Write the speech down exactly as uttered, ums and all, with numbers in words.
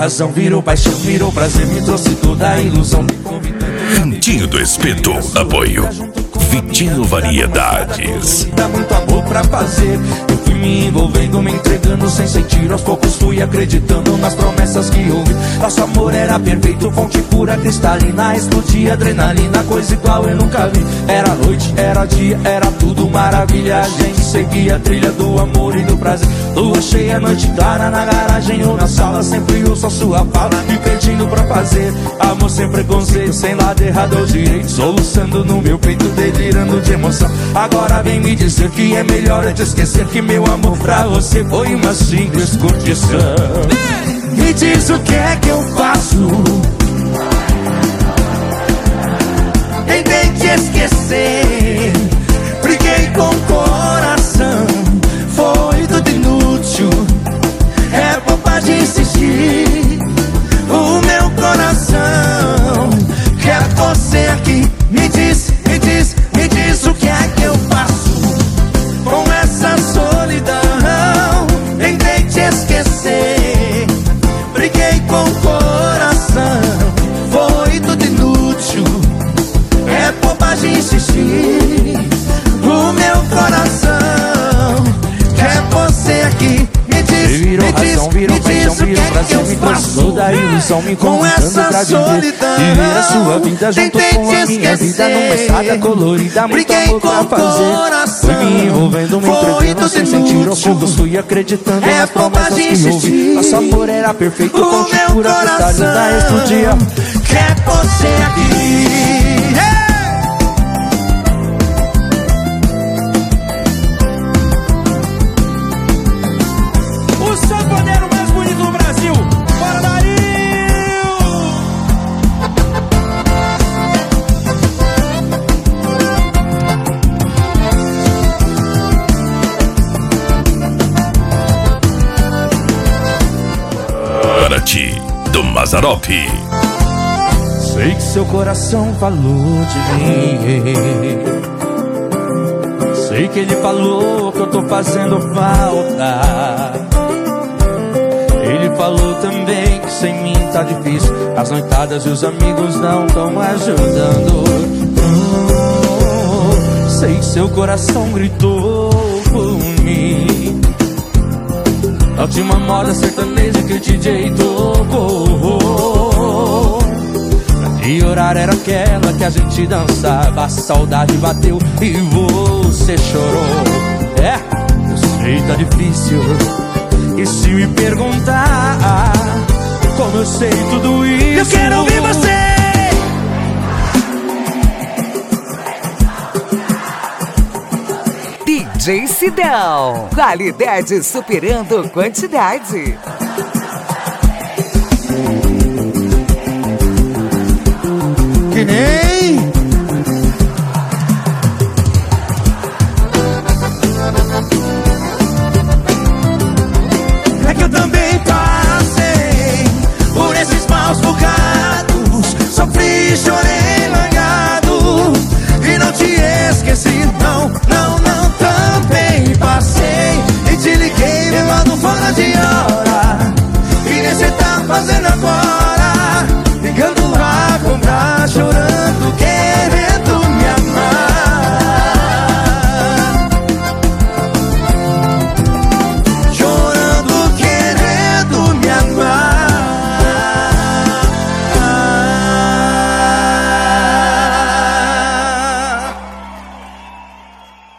razão, virou paixão, virou prazer, me trouxe toda a ilusão. Cantinho do Espeto, apoio Vitinho Variedades. Dá muito amor pra fazer. Eu fui me envolvendo, me entregando sem sentir. Aos poucos fui acreditando nas promessas que ouvi. Nosso amor era perfeito, fonte pura, cristalina. Explodia adrenalina, coisa igual eu nunca vi. Era noite, era dia, era tudo maravilha. A gente seguia a trilha do amor e do prazer. Lua cheia, noite clara, na garagem ou na sala. Sempre ouço a sua fala, me pedindo pra fazer amor sem preconceito, sem lado errado ou direito. Soluçando no meu peito, delirando de emoção. Agora vem me dizer que é melhor eu te esquecer, que meu amor pra você foi uma simples curtição. Me diz o que é que eu faço. Tentei te esquecer, briguei com o coração. Foi tudo inútil, é bobagem insistir. O meu coração quer você aqui. Me diz, me diz, me diz o que é que eu faço com essa solidão. Tentei te esquecer, briguei com o coração. Foi tudo inútil, é bobagem insistir. O meu coração quer você aqui. Me diz, virou me razão, diz, virou me paixão, diz o que virou é prazer, que eu me trouxe faço toda a ilusão, me com essa solidão. Viver a sua vida junto Tentei com a te minha vida numa esquecer, estrada colorida, muito briguei amor com pra o fazer. coração. Fui me envolvendo, me Foi entregando tudo sem sentir. Aos inútil, poucos fui acreditando é nas promessas bobagem que ouvi. insistir. Nosso amor era perfeito, O fonte meu pura, cristalina, coração explodia. quer você aqui. O sanfoneiro mais bonito do Brasil, bora Dario! Para ti, do Mazzaropi. Sei que seu coração falou de mim. Sei que ele falou que eu tô fazendo falta. Ele falou também que sem mim tá difícil. As noitadas e os amigos não tão ajudando. Oh, sei que seu coração gritou por mim. Na última moda sertaneja que o D J tocou. E horário era aquela que a gente dançava. A saudade bateu e você chorou. É, eu sei tá difícil. E se me perguntar como eu sei tudo isso, Eu quero ouvir você. D J Sidão, qualidade superando quantidade. Que nem